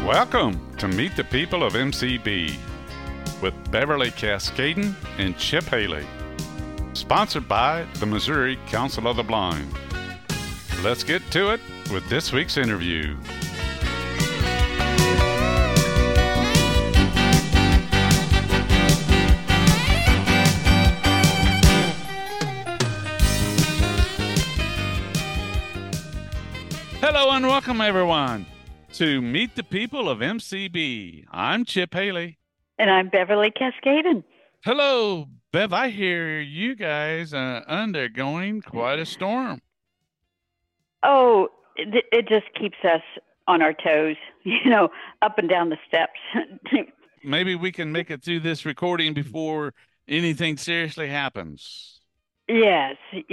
Welcome to Meet the People of MCB with Beverly Cascaden and Chip Haley. Sponsored by the Missouri Council of the Blind. Let's get to it with this week's interview. Hello and welcome everyone to Meet the People of MCB. I'm Chip Haley. And I'm Beverly Cascaden. Hello, Bev. I hear you guys undergoing quite a storm. Oh, it just keeps us on our toes, up and down the steps. Maybe we can make it through this recording before anything seriously happens. Yes.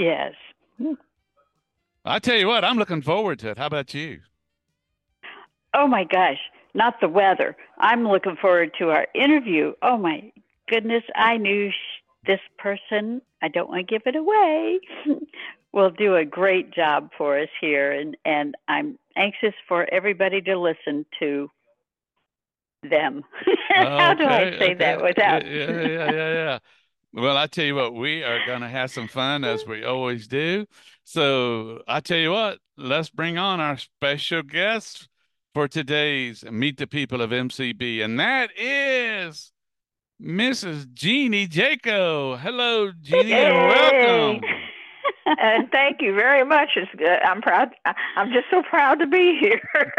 I tell you what, I'm looking forward to it. How about you? Oh, my gosh. Not the weather. I'm looking forward to our interview. Oh, my goodness. I knew this person, I don't want to give it away, will do a great job for us here. And I'm anxious for everybody to listen to them. How do I say that without? Yeah. Well, I tell you what, we are going to have some fun as we always do. So I tell you what, let's bring on our special guest for today's Meet the People of MCB, and that is Mrs. Jeannie Jaco. Hello, Jeannie, and welcome. And thank you very much. I'm proud. I'm just so proud to be here.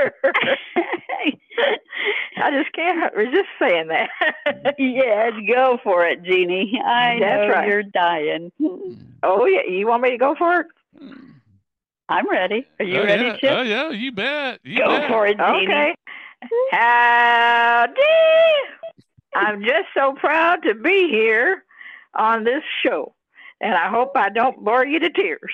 I just can't resist saying that. Yes, go for it, Jeannie. I know right. You're dying. Oh, yeah. You want me to go for it? I'm ready. Are you ready, Chip? Oh, yeah, you bet. Go for it, Jeannie. Okay. Howdy. I'm just so proud to be here on this show. And I hope I don't bore you to tears.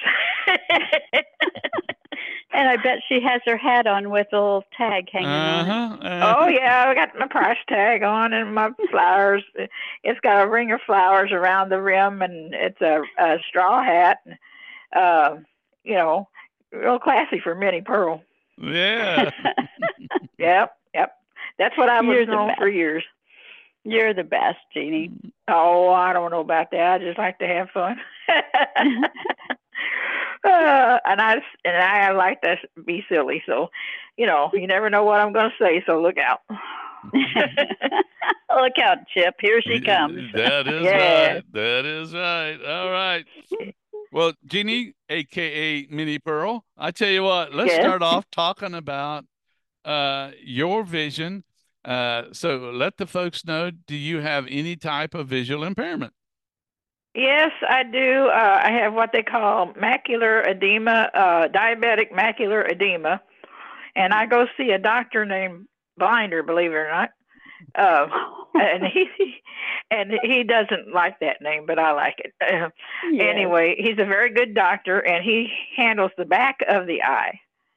And I bet she has her hat on with a little tag hanging on it. Oh, yeah. I got my price tag on and my flowers. It's got a ring of flowers around the rim, and it's a straw hat. Real classy for Minnie Pearl. Yeah. Yep. That's what I was known for years. You're the best, Jeannie. Oh, I don't know about that. I just like to have fun. And I like to be silly. So, you never know what I'm going to say. So look out. Look out, Chip. Here she comes. That is right. That is right. All right. Well, Jeannie, a.k.a. Minnie Pearl, I tell you what, let's start off talking about your vision. So let the folks know, do you have any type of visual impairment? Yes, I do. I have what they call macular edema, diabetic macular edema. And I go see a doctor named Blinder, believe it or not. And he doesn't like that name, but I like it. Anyway, he's a very good doctor, and he handles the back of the eye.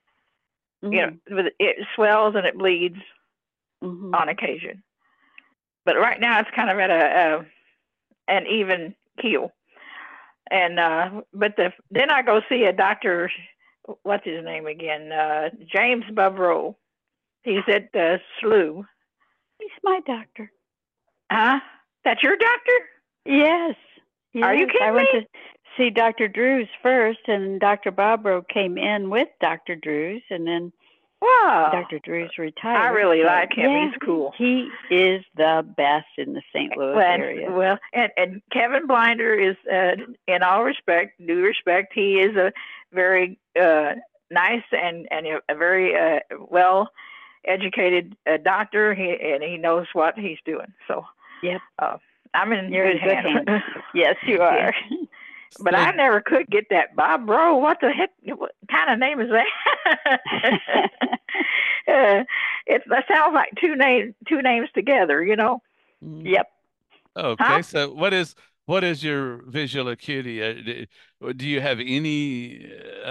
It swells and it bleeds on occasion, but right now it's kind of at an even keel. And then I go see a doctor. What's his name again? James Bubrow. He's at SLU. He's my doctor. Huh? That's your doctor? Yes. Are you kidding me? I went to see Dr. Drews first, and Dr. Bobrow came in with Dr. Drews, and then Dr. Drews retired. I really like him. Yeah, he's cool. He is the best in the St. Louis area. Well, and Kevin Blinder is, in all due respect, he is a very nice and a very well-educated doctor. He knows what he's doing. So, yep. I'm in good hands. Yes, you are. But I never could get that Bob Bro. What the heck? What kind of name is that? That sounds like two names together. Yep. Okay. Huh? So what is your visual acuity? Do you have any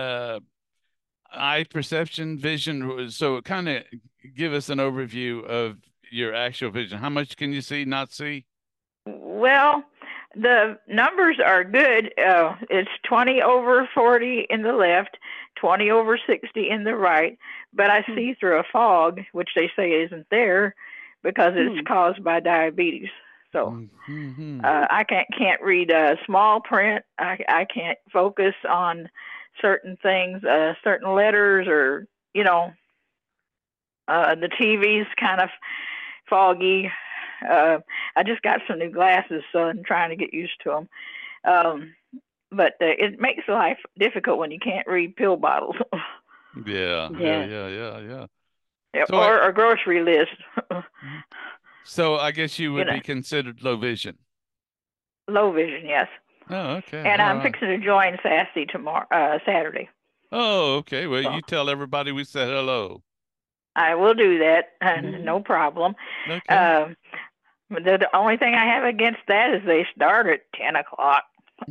eye perception, vision? So kind of give us an overview of your actual vision. How much can you see, not see? Well, the numbers are good. It's 20/40 in the left, 20/60 in the right. but I see through a fog, which they say isn't there because it's caused by diabetes. So I can't read small print. I can't focus on certain things, certain letters, or the TV's kind of foggy. I just got some new glasses, so I'm trying to get used to them. But it makes life difficult when you can't read pill bottles. Yeah. So or a grocery list. So I guess you would be considered low vision. Low vision, yes. Oh, okay. And I'm fixing to join SASE Saturday. Oh, okay. Well, you tell everybody we said hello. I will do that, no problem. Okay. The only thing I have against that is they start at 10 o'clock.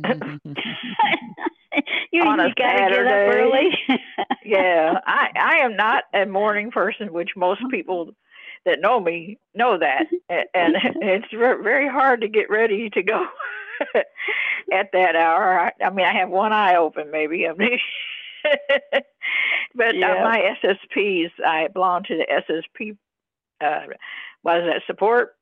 You gotta get up early. Yeah, I am not a morning person, which most people that know me know that, and it's very hard to get ready to go at that hour. I mean, I have one eye open, maybe. But my SSPs, I belong to the SSP. What is that? Support.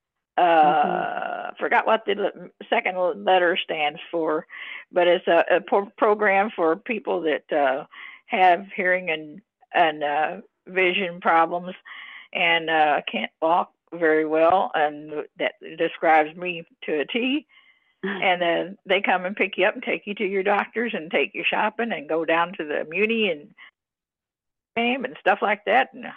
Forgot what the second letter stands for, but it's a program for people that have hearing and vision problems and can't walk very well, and that describes me to a T. And then they come and pick you up and take you to your doctors and take you shopping and go down to the Muni and game and stuff like that. And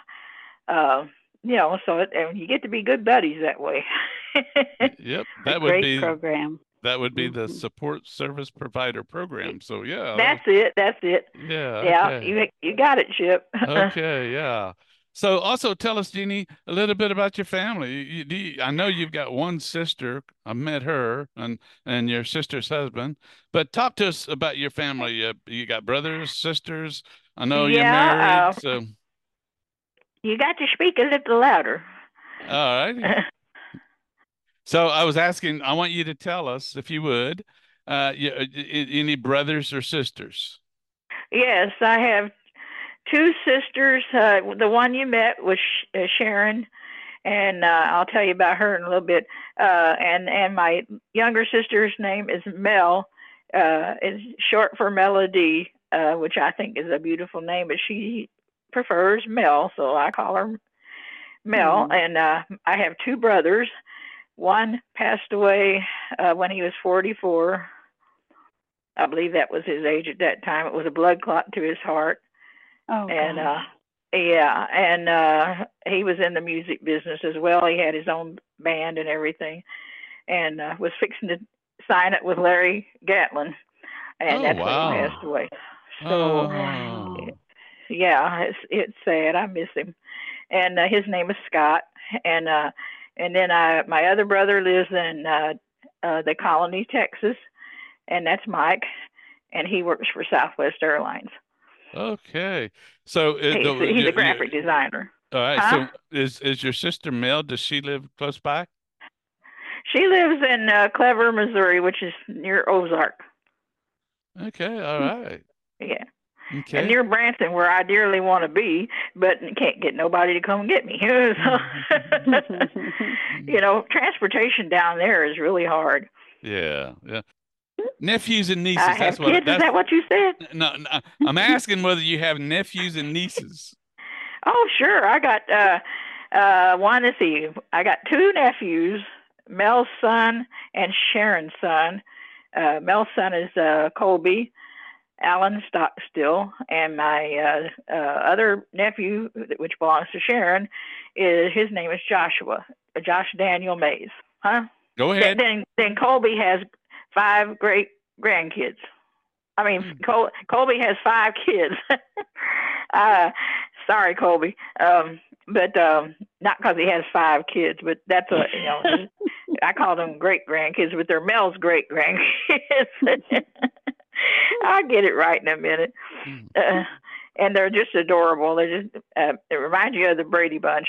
and you get to be good buddies that way. Yep, that would be program. That would be the support service provider program. So yeah, that's it. Yeah. Okay. You got it, Chip. Okay, yeah. So also tell us, Jeannie, a little bit about your family. I know you've got one sister. I met her and your sister's husband. But talk to us about your family. You got brothers, sisters. I know you're married. So you got to speak a little louder. All right. So I was asking, I want you to tell us, if you would, any brothers or sisters? Yes, I have two sisters. The one you met was Sharon, and I'll tell you about her in a little bit. And my younger sister's name is Mel. It's short for Melody, which I think is a beautiful name, but she prefers Mel, so I call her Mel. And I have two brothers. One passed away when he was 44. I believe that was his age at that time. It was a blood clot to his heart. Oh, and he was in the music business as well. He had his own band and everything, and was fixing to sign it with Larry Gatlin, and that's when he passed away. So, it's sad. I miss him. And his name is Scott. And then my other brother lives in the Colony, Texas, and that's Mike, and he works for Southwest Airlines. Okay, so he's a graphic designer. All right. So is your sister Mel? Does she live close by? She lives in Clever, Missouri, which is near Ozark. Okay. All right. Yeah. Okay. And near Branson, where I dearly want to be, but can't get nobody to come get me. So, transportation down there is really hard. Yeah. Nephews and nieces. I have kids. Is that what you said? No, I'm asking whether you have nephews and nieces. Oh, sure. I got one. Let's see. I got two nephews, Mel's son and Sharon's son. Mel's son is Colby, Alan Stockstill, and my other nephew, which belongs to Sharon, his name is Joshua, Josh Daniel Mays. Huh? Go ahead. Then Colby has 5 great grandkids. I mean, Colby has 5 kids. Sorry, Colby, but not because he has 5 kids, but that's I call them great grandkids, but they're Mel's great grandkids. I'll get it right in a minute. And they're just adorable. They just it reminds you of the Brady Bunch.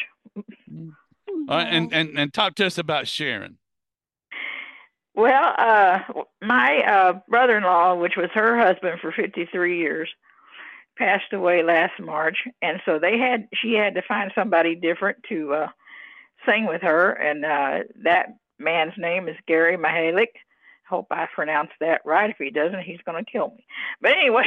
And talk to us about Sharon. Well, my brother-in-law, which was her husband for 53 years, passed away last March, and so she had to find somebody different to sing with her, and that man's name is Gary Mahalik. Hope I pronounced that right. If he doesn't, he's going to kill me. But anyway,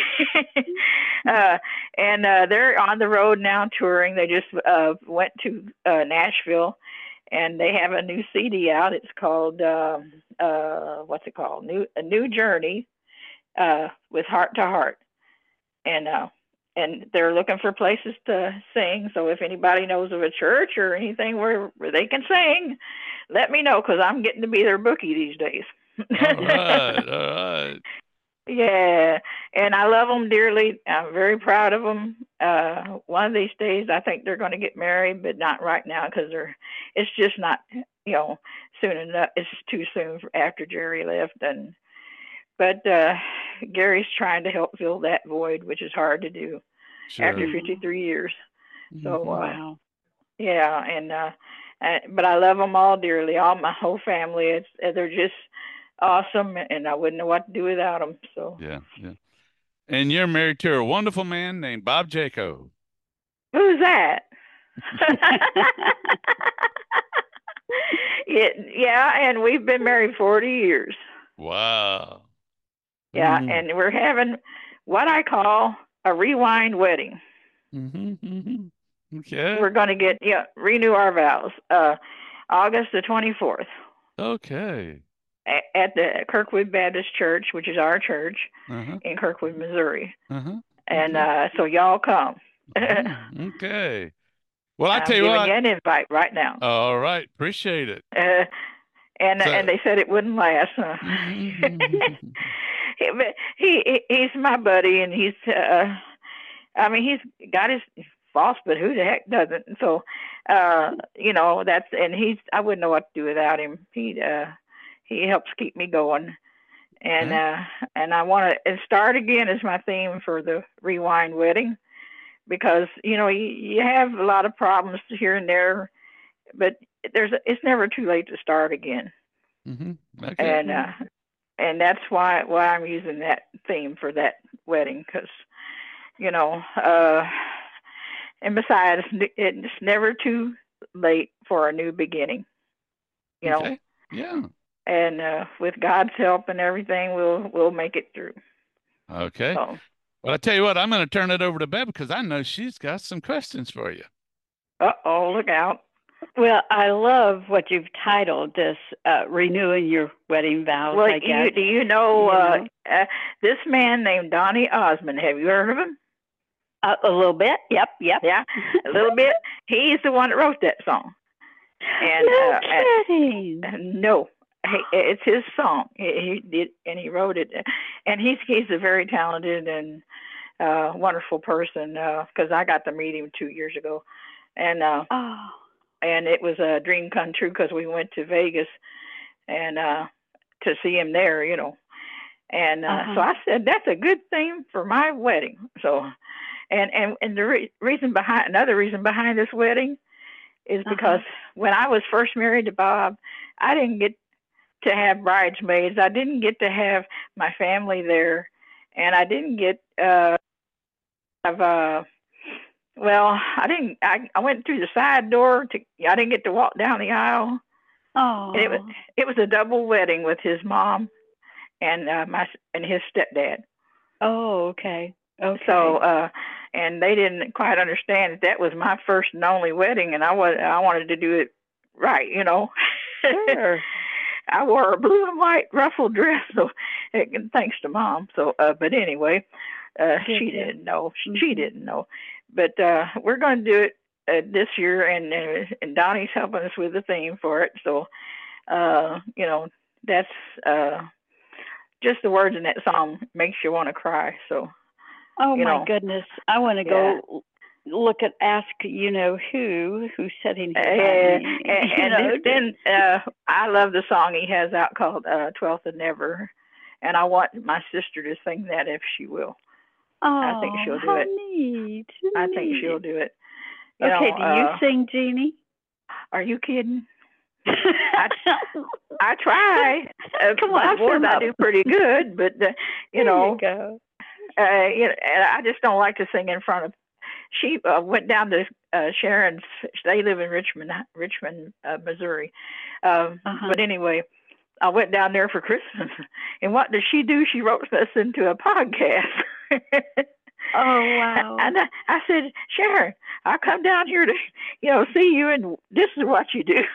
and they're on the road now touring. They just went to Nashville, and they have a new CD out. It's called what's it called? A New Journey with Heart to Heart, and they're looking for places to sing. So if anybody knows of a church or anything where they can sing, let me know, because I'm getting to be their bookie these days. All right, all right. Yeah, and I love them dearly. I'm very proud of them. One of these days, I think they're going to get married, but not right now, because it's just not, soon enough. It's too soon after Jerry left, but Gary's trying to help fill that void, which is hard to do after 53 years. So, wow. Yeah, and but I love them all dearly, all my whole family. They're just awesome, and I wouldn't know what to do without them. So yeah. And you're married to a wonderful man named Bob Jaco. Who's that? Yeah, and we've been married 40 years. Wow. Yeah, and we're having what I call a rewind wedding. Okay. We're going to renew our vows August the 24th. Okay. At the Kirkwood Baptist Church, which is our church in Kirkwood, Missouri. And so y'all come. Okay. Well, I tell you what. what. I'm giving you an invite right now. All right. Appreciate it. And they said it wouldn't last. He's my buddy, and he's he's got his faults, but who the heck doesn't? So, I wouldn't know what to do without him. He helps keep me going, and I want to start again is my theme for the Rewind Wedding, because you have a lot of problems here and there, but it's never too late to start again. Okay. And that's why I'm using that theme for that wedding, because and besides, it's never too late for a new beginning. Okay. Yeah. And with God's help and everything, we'll make it through. Okay. So, well, I tell you what, I'm going to turn it over to Bev, because I know she's got some questions for you. Uh-oh, look out. Well, I love what you've titled this, renewing your wedding vows. Well, I guess. Do you know this man named Donny Osmond? Have you heard of him? A little bit. Yep. Yeah, a little bit. He's the one that wrote that song. And, no kidding. No. It's his song. He did, and he wrote it. And he's a very talented and wonderful person, because I got to meet him 2 years ago, and it was a dream come true, because we went to Vegas and to see him there, And so I said, that's a good theme for my wedding. So, and the another reason behind this wedding is because when I was first married to Bob, I didn't get to have bridesmaids. I didn't get to have my family there, and I didn't get I went through the side door. I didn't get to walk down the aisle. Oh, it was a double wedding with his mom and his stepdad. Oh, okay. So and they didn't quite understand that was my first and only wedding, and I wanted to do it right, Sure. I wore a blue and white ruffled dress, so thanks to Mom. So, but anyway, she didn't know. She didn't know. But we're going to do it this year, and Donnie's helping us with the theme for it. So, that's just the words in that song makes you want to cry. So, my goodness, I want to go look at Ask who's sitting here. Then I love the song he has out called 12th and Never, and I want my sister to sing that if she will. I think she'll do it. Neat. I think she'll do it. Do you sing, Jeannie? Are you kidding? I try. Come on, I do pretty good, but There you go. And I just don't like to sing in front of. She went down to Sharon's. They live in Richmond, Missouri. But anyway, I went down there for Christmas, and what did she do? She wrote us into a podcast. Oh, wow. And I said, Sharon, I come down here to, see you, and this is what you do.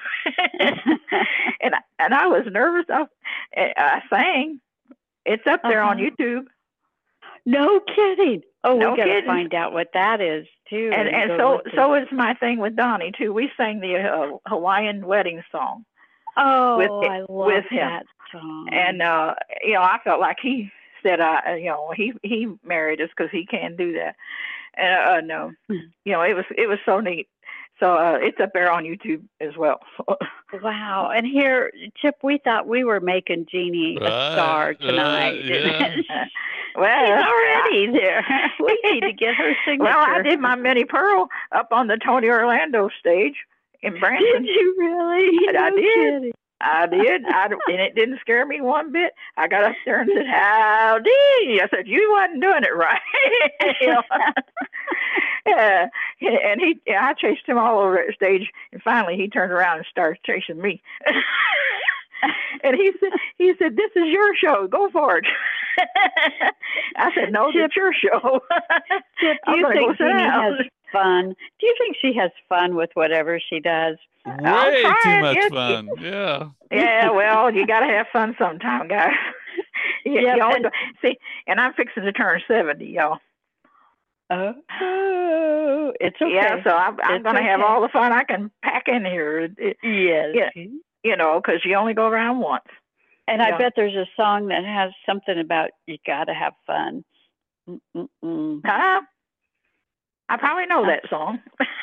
and I was nervous. I sang. It's up there on YouTube. No kidding. Oh, no we got kidding. to find out what that is too. And so is my thing with Donnie too. We sang the Hawaiian wedding song. Oh, I love that song. And I felt like he said, he married us because he can do that. And no, it was so neat. So it's up there on YouTube as well. Wow. And here, Chip, we thought we were making Jeannie a star tonight. Well, she's already there. We need to get her signature. Well, I did my Minnie Pearl up on the Tony Orlando stage in Branson. Did you really? I did. I did. And it didn't scare me one bit. I got up there and said, howdy. I said, you wasn't doing it right. And I chased him all over the stage, and finally he turned around and started chasing me. And he said, this is your show. Go for it. I said, no, it's your show. Chip, do you think Jeannie has fun? Do you think she has fun with whatever she does? Way too much fun. Yeah. Yeah, well, you got to have fun sometime, guys. See, and I'm fixing to turn 70, y'all. Oh, it's okay. Yeah, so I'm going to have all the fun I can pack in here. Yes. Because you only go around once. And I bet there's a song that has something about you got to have fun. Huh? I probably know that song.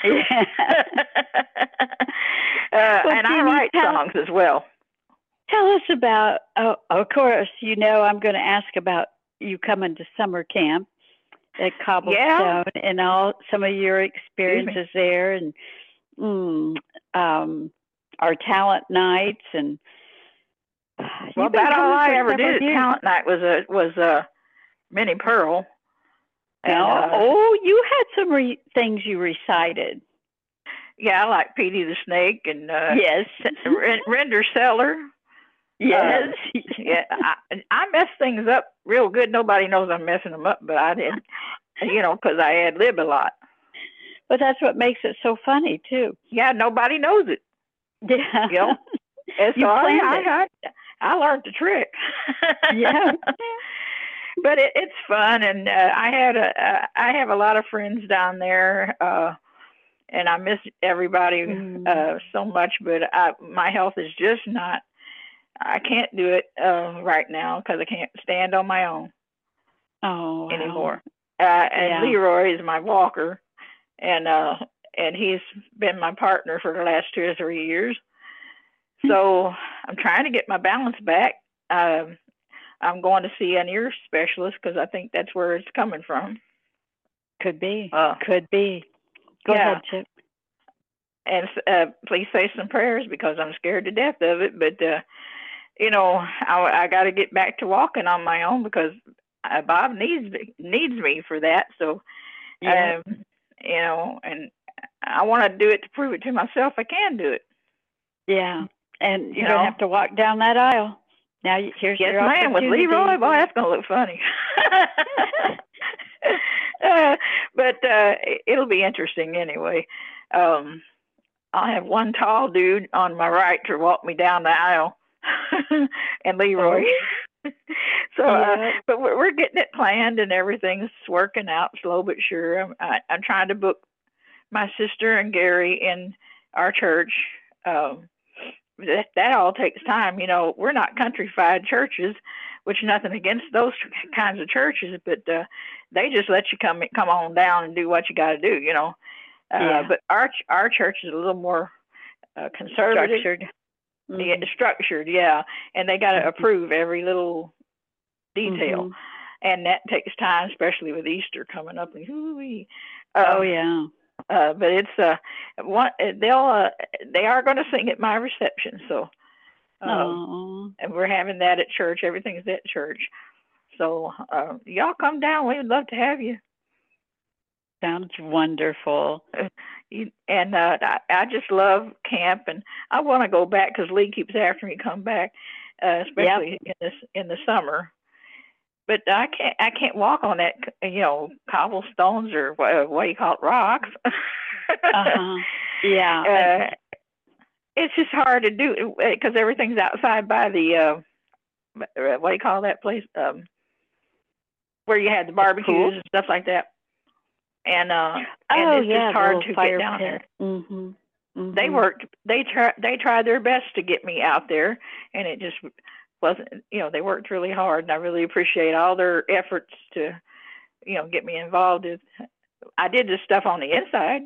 And I write songs as well. Tell us about, of course, I'm going to ask about you coming to summer camp at Cobblestone and some of your experiences there, and our talent nights, and about all I ever did at talent night was Minnie Pearl. And, you had some things you recited. Yeah, like Petey the Snake and yes, Render Seller. Yes, yeah. I messed things up real good. Nobody knows I'm messing them up, but I did. Because I ad lib a lot. But that's what makes it so funny too. Yeah, nobody knows it. Yeah, I learned the trick. Yeah. But it's fun, and I have a lot of friends down there, and I miss everybody so much. But my health is just not. I can't do it right now because I can't stand on my own anymore. And Leroy is my walker, and he's been my partner for the last 2 or 3 years. So I'm trying to get my balance back. I'm going to see an ear specialist because I think that's where it's coming from. Could be. Could be. Go ahead, Chip. And please say some prayers because I'm scared to death of it. But, I got to get back to walking on my own because Bob needs me for that. So, and I want to do it to prove it to myself I can do it. Yeah. And you don't have to walk down that aisle. Now here's your opportunity. With Leroy, boy, that's gonna look funny. But it'll be interesting anyway. I'll have one tall dude on my right to walk me down the aisle, and Leroy. But we're getting it planned, and everything's working out slow but sure. I'm trying to book my sister and Gary in our church. That all takes time. We're not countrified churches, which nothing against those kinds of churches, but they just let you come on down and do what you got to do, But our church is a little more conservative. Structured. Yeah, structured, yeah. And they got to approve every little detail. Mm-hmm. And that takes time, especially with Easter coming up. And yeah. But it's they are going to sing at my reception, so and we're having that at church. Everything's at church. So y'all come down. We would love to have you. Sounds wonderful. And I just love camp, and I want to go back because Lee keeps after me to come back, especially in the summer. But I can't walk on that, cobblestones or what you call it, rocks. Yeah. It's just hard to do because everything's outside by the what do you call that place? Where you had the barbecues and stuff like that. And it's just hard to get down there. Mm-hmm. Mm-hmm. They tried their best to get me out there, and it just wasn't. They worked really hard, and I really appreciate all their efforts to, get me involved. I did this stuff on the inside.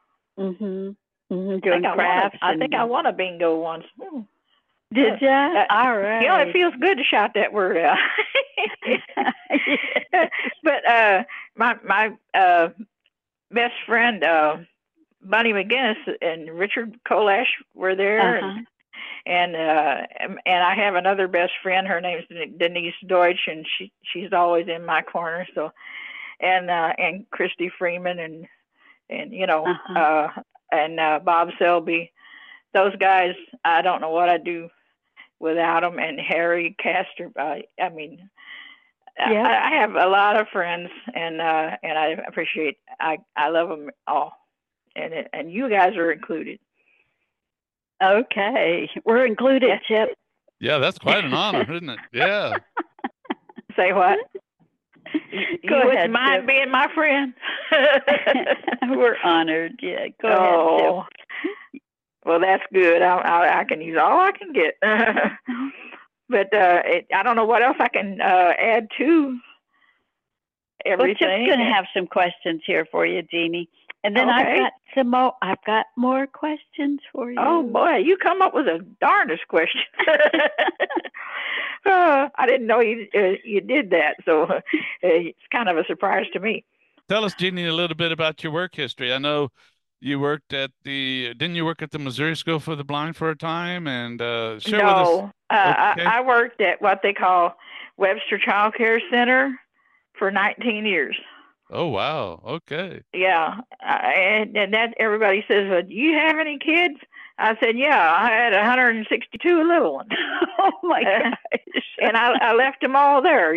Doing crafts. I think I won a bingo once. Did you? All right. It feels good to shout that word out. But my best friend Bunny McGinnis and Richard Kolash were there, and I have another best friend. Her name's Denise Deutsch, and she's always in my corner. So, and Christy Freeman and Bob Selby. Those guys, I don't know what I'd do without them. And Harry Castor. I have a lot of friends, and I appreciate. I love them all, and you guys are included. Okay, we're included, Chip. Yeah, that's quite an honor, isn't it? Yeah. Say what? Go you ahead, wouldn't mind Chip. being my friend? We're honored. Yeah, go ahead, Chip. Well, that's good. I can use all I can get. But I don't know what else I can add to everything. Well, Chip's going to have some questions here for you, Jeannie. And then I've got more questions for you. Oh boy, you come up with the darndest question. I didn't know you did that, so it's kind of a surprise to me. Tell us, Jeannie, a little bit about your work history. I know you worked didn't you work at the Missouri School for the Blind for a time? And share with us. I worked at what they call Webster Child Care Center for 19 years. Oh, wow. Okay. Yeah. And that everybody says, well, do you have any kids? I said, yeah, I had 162 little ones. Oh, my gosh. And I left them all there,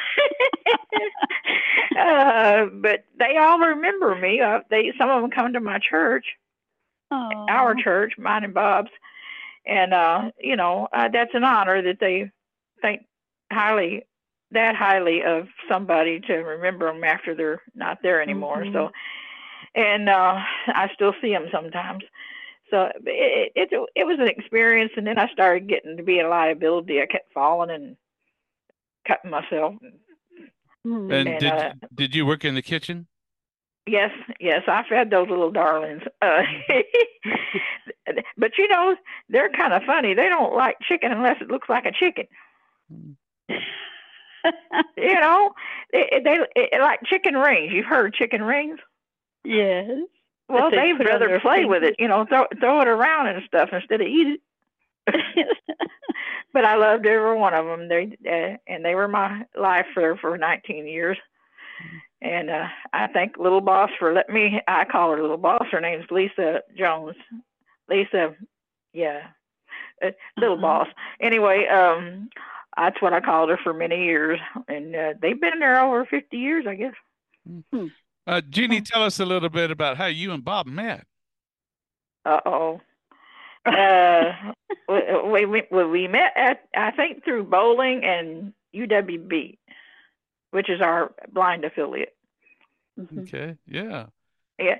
But they all remember me. Some of them come to my church, our church, mine and Bob's. And, that's an honor that they think highly of somebody to remember them after they're not there anymore. So, and I still see them sometimes. So it was an experience, and then I started getting to be a liability. I kept falling and cutting myself. And did you work in the kitchen? Yes, I fed those little darlings. But they're kind of funny. They don't like chicken unless it looks like a chicken. They like chicken rings. You've heard of chicken rings? Yes. Well, they'd rather play with it, throw it around and stuff instead of eat it. But I loved every one of them. They were my life for 19 years. And I thank Little Boss for letting me. I call her Little Boss. Her name's Lisa Jones. Lisa, yeah, Little Boss. Anyway, that's what I called her for many years, and they've been there over 50 years, I guess. Jeannie, tell us a little bit about how you and Bob met. We met I think through bowling and UWB, which is our blind affiliate. Okay, yeah. Yeah,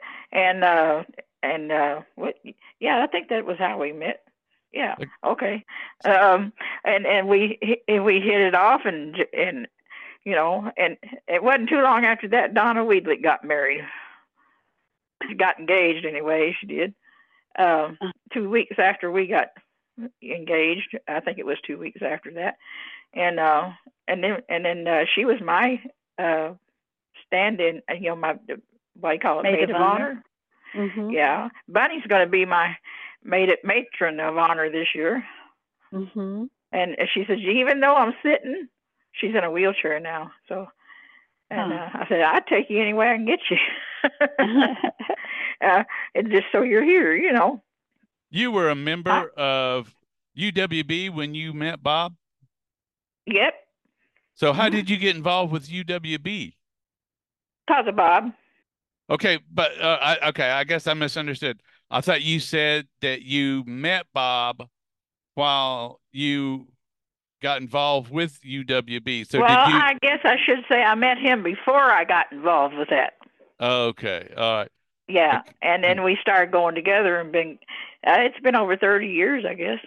and what? Yeah, I think that was how we met. Yeah. Okay. And we hit it off, and and it wasn't too long after that Donna Weedlick got married. She got engaged anyway. She did. 2 weeks after we got engaged, I think it was 2 weeks after that, and then she was my stand-in. My what do you call it? Maid of honor. Yeah. Bunny's going to be my matron of honor this year. And she says, even though I'm sitting she's in a wheelchair now. So, and I said, I'd take you any way I can get you. And just so you're here, you know. You were a member of UWB when you met Bob? Yep. So how did you get involved with UWB? Because of Bob. Okay, but I guess I misunderstood. I thought you said that you met Bob while you got involved with UWB. So well, did you? I guess I should say I met him before I got involved with that. Okay, all right. Yeah, Okay. and then we started going together and it's been over 30 years, I guess.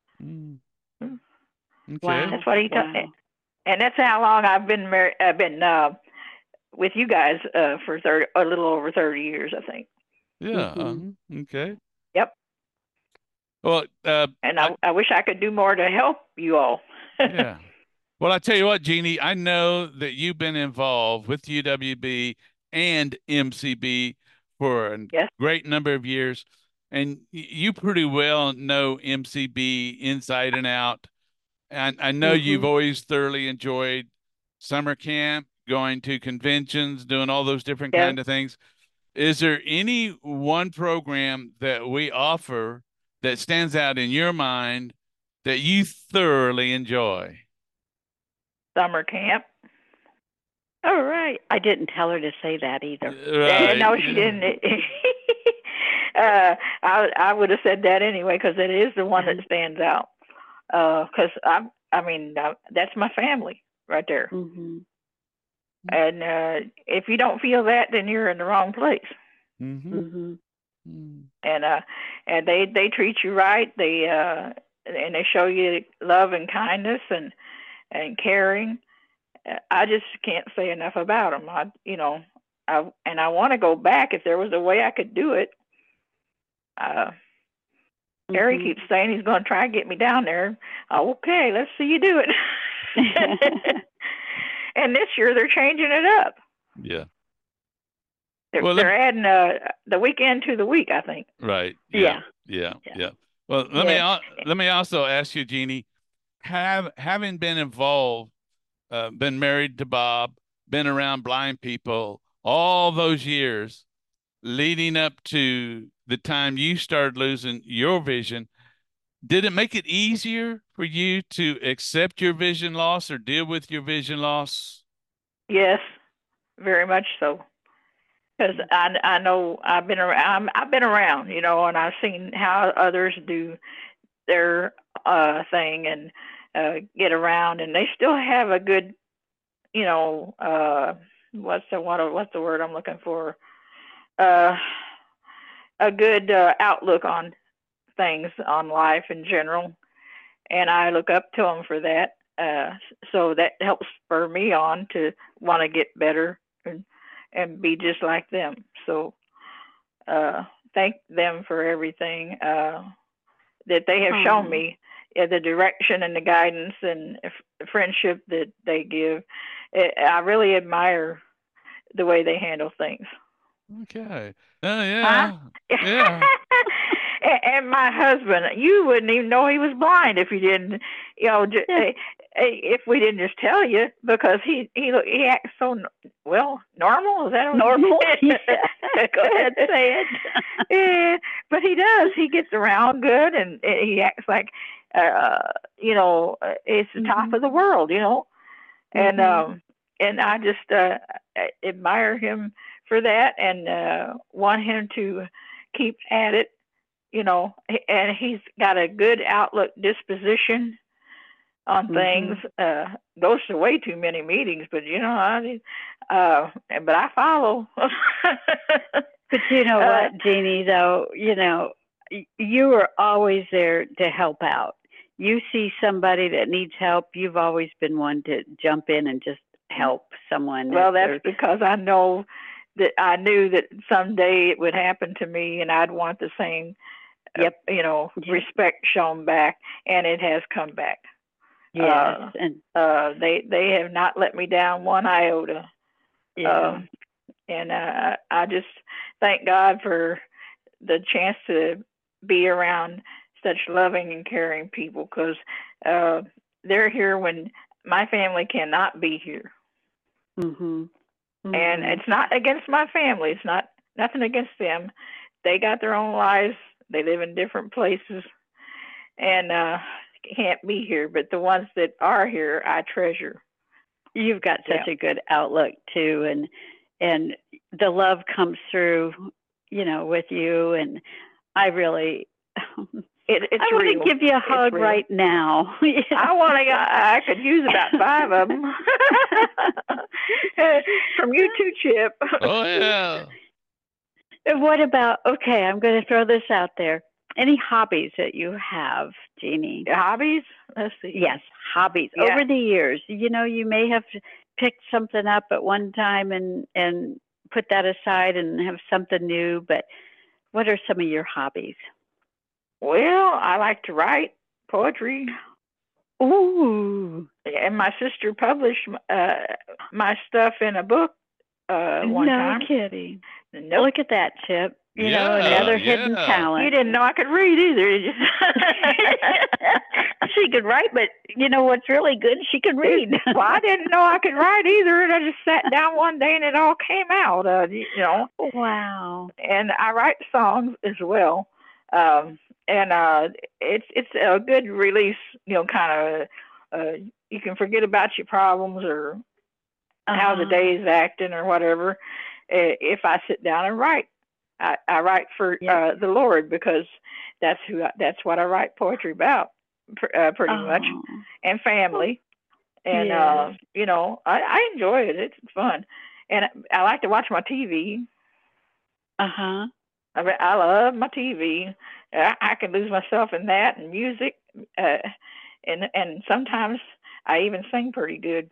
Okay. Wow. That's what he told me. And that's how long I've been married. I've been with you guys for a little over 30 years, I think. Yeah. Okay. Yep. Well, and I wish I could do more to help you all. Yeah. Well, I tell you what, Jeannie, I know that you've been involved with UWB and MCB for a great number of years, and you pretty well know MCB inside and out. And I know you've always thoroughly enjoyed summer camp, going to conventions, doing all those different kind of things. Is there any one program that we offer that stands out in your mind that you thoroughly enjoy? Summer camp. All right. I didn't tell her to say that either. Right. No, she didn't. I would have said that anyway because it is the one that stands out. Because that's my family right there. And if you don't feel that, then you're in the wrong place. And they treat you right. And they show you love and kindness and caring. I just can't say enough about them. I want to go back if there was a way I could do it. Harry keeps saying he's going to try to get me down there. Okay, let's see you do it. And this year they're changing it up. Yeah. They're adding the weekend to the week, I think. Right. Yeah. Well, let me also ask you, Jeannie, having been involved, been married to Bob, been around blind people all those years leading up to the time you started losing your vision, did it make it easier for you to accept your vision loss or deal with your vision loss? Yes, very much so. Because I know I've been around, you know, and I've seen how others do their thing and get around, and they still have a good, you know, what's the word I'm looking for? A good outlook on things, on life in general, and I look up to them for that. So that helps spur me on to want to get better and be just like them. So thank them for everything that they have shown me, the direction and the guidance and friendship that they give. I really admire the way they handle things. Okay. Yeah. And my husband, you wouldn't even know he was blind if you didn't, you know, if we didn't just tell you, because he acts so normal. Is that normal? Go ahead, say it. Yeah, but he does. He gets around good, and he acts like, you know, it's the top of the world, you know, and I just admire him for that and want him to keep at it, you know, and he's got a good outlook, disposition on things. Goes to way too many meetings, but you know, but I follow. But you know what, Jeannie, though, you know, you are always there to help out. You see somebody that needs help, you've always been one to jump in and just help someone. Well, that's because I know that I knew that someday it would happen to me, and I'd want the same, you know, respect shown back, and it has come back. Yes, and they have not let me down one iota. Yeah. And I just thank God for the chance to be around such loving and caring people, because they're here when my family cannot be here. Mhm. And it's not against my family. It's not nothing against them. They got their own lives. They live in different places, and can't be here. But the ones that are here, I treasure. You've got such Yeah. a good outlook too, and the love comes through, with you. And I really, It's I want real. to give you a hug real. right now. I want to. I could use about 5 of them from you too, Chip. Oh yeah. And what about? Okay, I'm going to throw this out there. Any hobbies that you have, Jeannie? Hobbies? Let's see. Yes, hobbies. Yeah. Over the years, you may have picked something up at one time and put that aside and have something new. But what are some of your hobbies? Well, I like to write poetry. Ooh, And my sister published my stuff in a book one no time. kidding. Nope. Look at that, Chip. Yeah, Another hidden yeah. talent. You didn't know I could read either, did you? She could write, but what's really good? She could read. Well, I didn't know I could write either, and I just sat down one day and it all came out. Wow. And I write songs as well, and it's a good release. Kind of you can forget about your problems or how the day's acting or whatever. If I sit down and write, I write for the Lord, because that's what I write poetry about, pretty much, and family. And I enjoy it. It's fun, and I like to watch my TV. I love my TV. I can lose myself in that and music, and sometimes I even sing pretty good.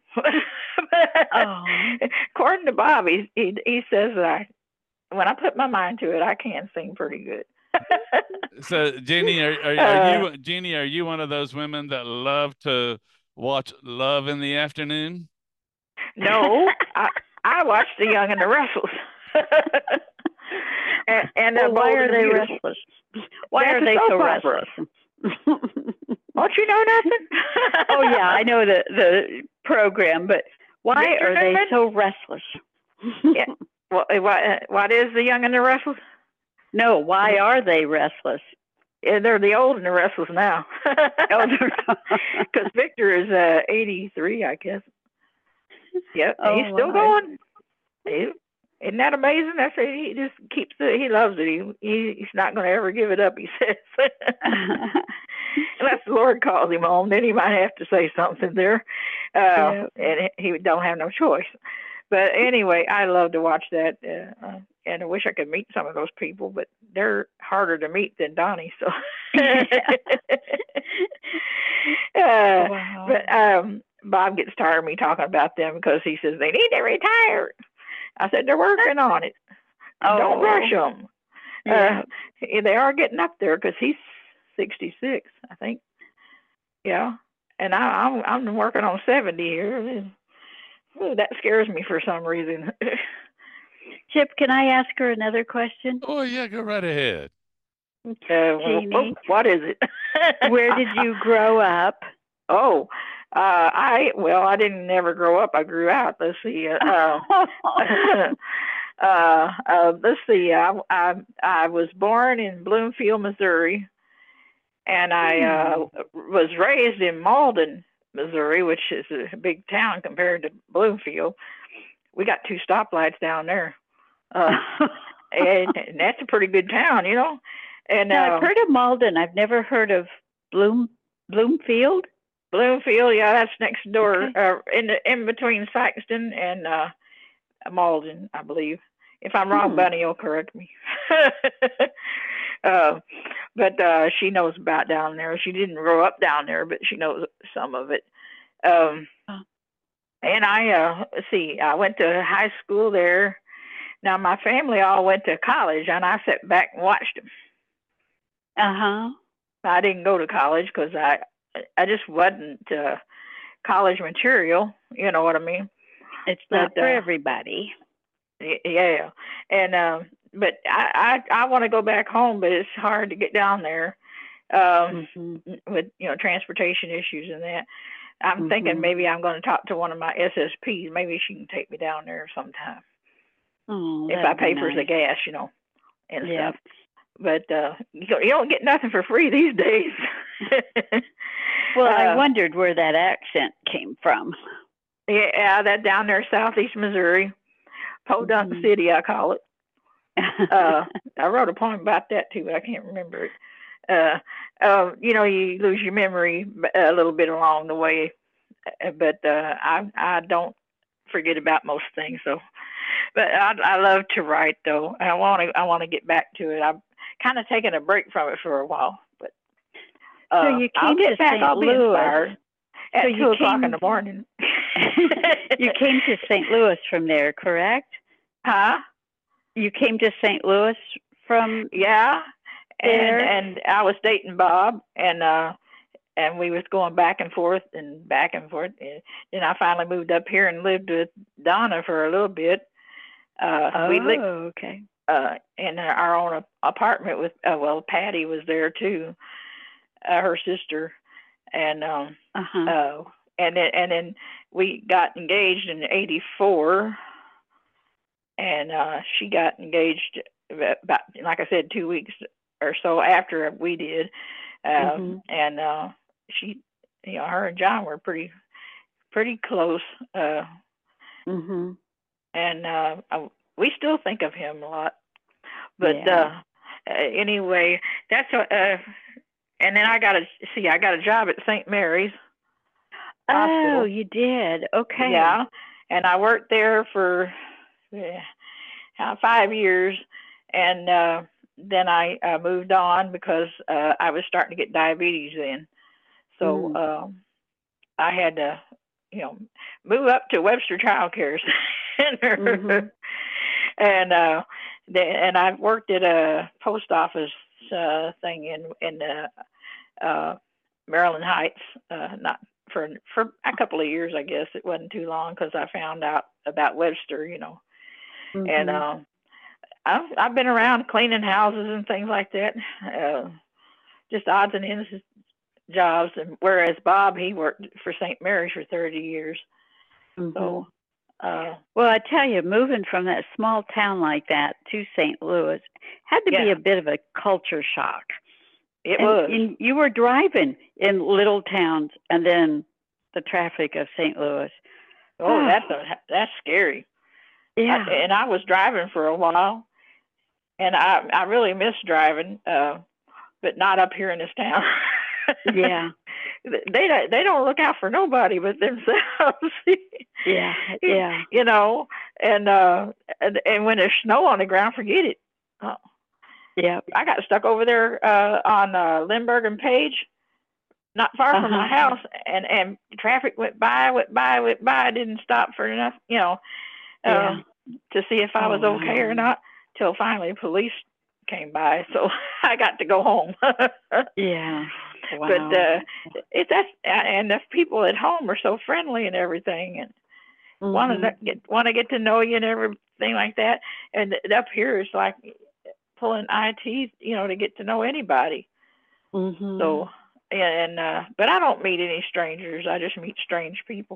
According to Bob, he says that when I put my mind to it, I can sing pretty good. So, Jeannie, are you one of those women that love to watch Love in the Afternoon? No, I watch The Young and the Restless. and why are they restless? Why are they so restless? Don't you know nothing? Oh yeah, I know the program, but why are they so restless? Yeah. Well, what is The Young and the Restless? No, why are they restless? Yeah, they're the old and the restless now. Because Victor is 83, I guess. Yep, he's still going. Isn't that amazing? He just keeps it. He loves it. He's not going to ever give it up, he says. Unless the Lord calls him home, then he might have to say something there. And he don't have no choice. But anyway, I love to watch that. And I wish I could meet some of those people, but they're harder to meet than Donnie. So, wow. But Bob gets tired of me talking about them because he says they need to retire. I said they're working on it. Don't rush them. They are getting up there because he's 66, I think. Yeah, and I'm working on 70 here. Ooh, that scares me for some reason. Chip, can I ask her another question? Oh yeah, go right ahead. Jeannie, what is it? Where did you grow up? Oh, I didn't never grow up. I grew out. Let's see. Let's see. I was born in Bloomfield, Missouri, and I was raised in Malden, Missouri, which is a big town compared to Bloomfield. We got 2 stoplights down there, and that's a pretty good town, And I've heard of Malden. I've never heard of Bloomfield. Bloomfield, yeah, that's next door, in between Saxton and Malden, I believe. If I'm wrong, Bunny will correct me. But she knows about down there. She didn't grow up down there, but she knows some of it. And I I went to high school there. Now my family all went to college, and I sat back and watched them. I didn't go to college because I just wasn't college material. You know what I mean? It's not for everybody. Yeah, and but I want to go back home, but it's hard to get down there with transportation issues and that. I'm thinking Mhm. maybe I'm going to talk to one of my SSPs. Maybe she can take me down there sometime Oh, if I that'd be pay for the nice. gas, and Yep. stuff. But you don't get nothing for free these days. Well, I uh, wondered where that accent came from. yeah, that down there, southeast Missouri, Podunk Mhm. City, I call it. I wrote a poem about that too, but I can't remember it. You lose your memory a little bit along the way, but I don't forget about most things. So, but I love to write though. I want to get back to it. I've kind of taken a break from it for a while, but So you I'll came to get back. St. I'll be Louis. inspired So at you 2 o'clock in came the morning. you came to St. Louis from there, correct? Huh? You came to St. Louis from Yeah. And there? and I was dating Bob, and we was going back and forth and back and forth. And then I finally moved up here and lived with Donna for a little bit. We lived Oh, okay. in our own apartment with Patty was there too, her sister, and Uh-huh. and then we got engaged in '84, and she got engaged about, like I said, 2 weeks or so after we did, Mhm. and she, her and John were pretty close, Mhm. and we still think of him a lot. But Yeah. anyway, that's and then I got a job at St. Mary's Oh, Hospital. you did. Okay. Yeah, and I worked there for 5 years, and then I moved on because I was starting to get diabetes then. So Mm. I had to, you know, move up to Webster Child Care Center, Mhm. and and I've worked at a post office thing in Maryland Heights, not for a couple of years, I guess. It wasn't too long because I found out about Webster, and Mhm. I've been around cleaning houses and things like that, just odds and ends jobs. And whereas Bob, he worked for St. Mary's for 30 years. Mhm. So uh, Well, I tell you, moving from that small town like that to St. Louis had to be yeah, a bit of a culture shock. it And was. you were driving in little towns and then the traffic of St. Louis. Oh, Oh, that's scary. yeah. And I was driving for a while, and I really miss driving, but not up here in this town. Yeah. They don't look out for nobody but themselves. Yeah. Yeah. you know, and when there's snow on the ground, forget it. Oh, Yep. I got stuck over there on Lindbergh and Page, not far from my Uh-huh. house, and traffic went by, didn't stop for enough, Yeah. um, to see if I Oh, was okay or wow. not, till finally police came by, so I got to go home. Yeah. But Wow. and the people at home are so friendly and everything, and Mhm. want to get to know you and everything like that. And up here is like pulling eye teeth, to get to know anybody. Mhm. So and but I don't meet any strangers. I just meet strange people.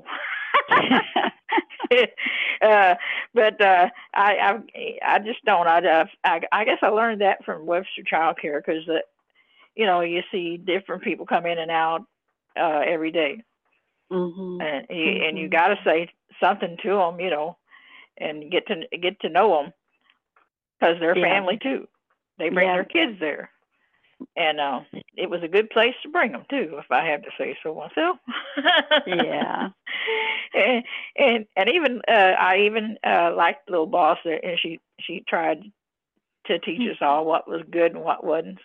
uh, but I just don't. I guess I learned that from Webster Child Care because you see different people come in and out every day, Mhm. and you Mhm. got to say something to them, and get to know them because they're Yeah. family too. They bring Yeah. their kids there, and it was a good place to bring them too, if I have to say so myself. Yeah. and, and even I even liked Little Boss, and she tried to teach us all what was good and what wasn't.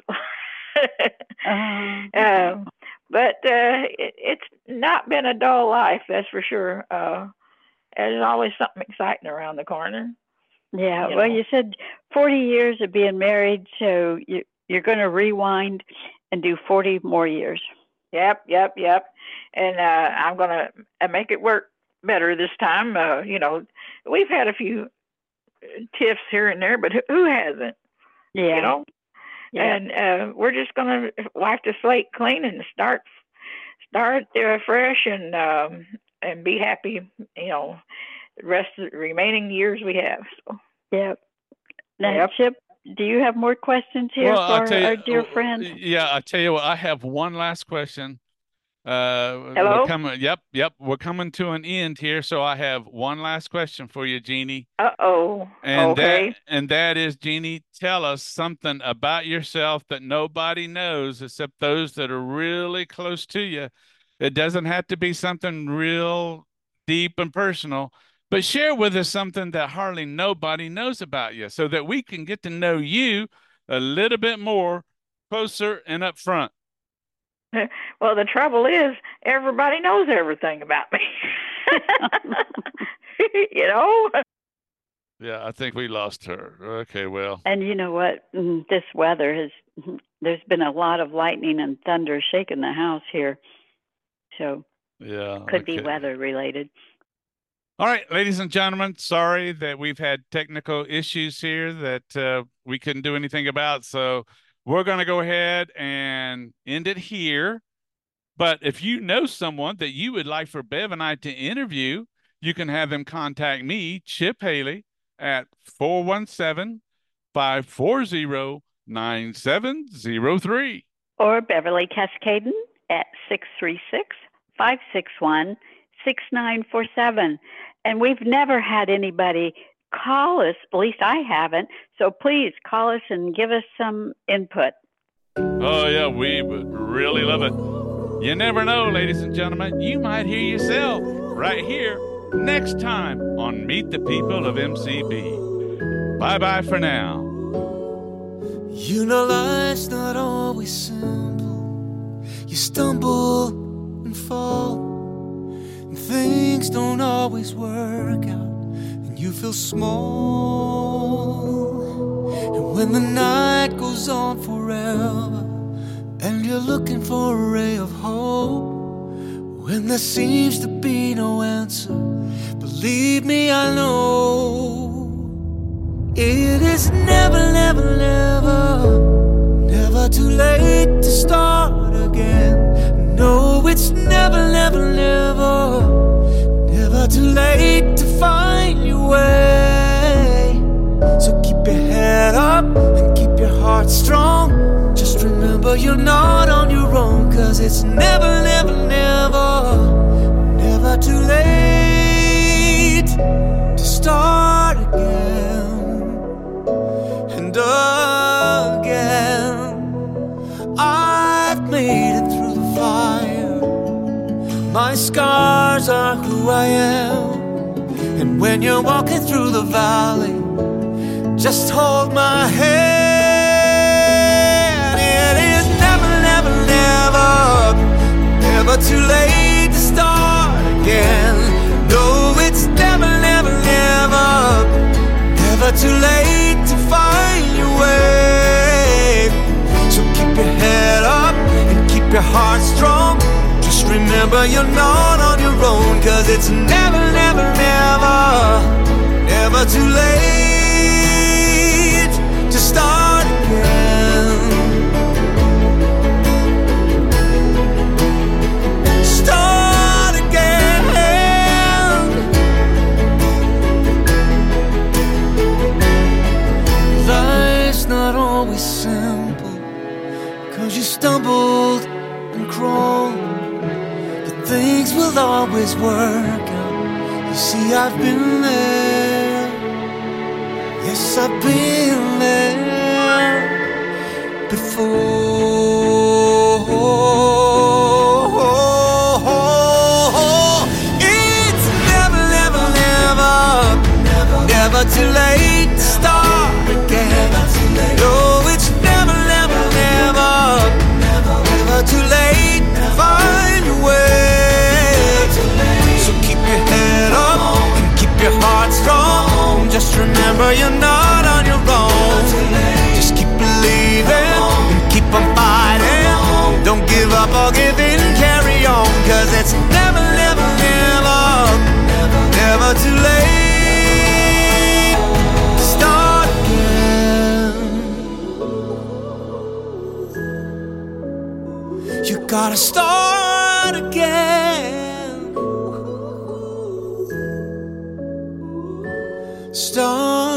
Uh, um, but it's not been a dull life, that's for sure. There's always something exciting around the corner, yeah. you Well, know. you said 40 years of being married, so you're going to rewind and do 40 more years. Yep. And I'm gonna make it work better this time. We've had a few tiffs here and there, but who hasn't? You Yeah. know. Yeah. And we're just gonna wipe the slate clean and start start fresh and be happy. The rest of the remaining years we have. So. Yep. Now, Chip, do you have more questions here for our dear friend? Yeah, I tell you what, I have one last question. Hello? We're coming to an end here, so I have one last question for you, Jeannie. Uh-oh. Okay. That is, Jeannie, tell us something about yourself that nobody knows except those that are really close to you. It doesn't have to be something real deep and personal, but share with us something that hardly nobody knows about you so that we can get to know you a little bit more closer and up front. Well, the trouble is everybody knows everything about me. Yeah, I think we lost her. Okay, well. And you know what? This weather there's been a lot of lightning and thunder shaking the house here. So could be weather related. All right, ladies and gentlemen, sorry that we've had technical issues here that we couldn't do anything about. So we're going to go ahead and end it here. But if you know someone that you would like for Bev and I to interview, you can have them contact me, Chip Haley, at 417-540-9703. Or Beverly Cascaden at 636-561-6947. And we've never had anybody call us, at least I haven't. So please call us and give us some input. Oh, yeah, we would really love it. You never know, ladies and gentlemen. You might hear yourself right here next time on Meet the People of MCB. Bye-bye for now. You know life's not always simple. You stumble and fall, and things don't always work out, and you feel small. And when the night goes on forever, and you're looking for a ray of hope, when there seems to be no answer, believe me, I know it is never, never, never, never too late to start again. No, it's never, never, never, never too late to find your way. So keep your head up and keep your heart strong. Just remember you're not on your own, 'cause it's never, never, never, never too late to start again and again. I've made it through the fire. My scars are who I am. And when you're walking through the valley, just hold my hand. Never too late to start again. No, it's never, never, never, never too late to find your way. So keep your head up and keep your heart strong. Just remember you're not on your own, 'cause it's never, never, never, never too late to start again. Start again. Life's not always simple, 'cause you stumbled and crawled, but things will always work out. You see, I've been there. Yes, I've been there before. Never too late to start again. No, it's never, never, never, never too late to find your way. So keep your head up and keep your heart strong. Just remember you're not on your own. Just keep believing and keep on fighting. Don't give up or give in, carry on, 'cause it's never, never, never, never too late. You gotta start start again. Start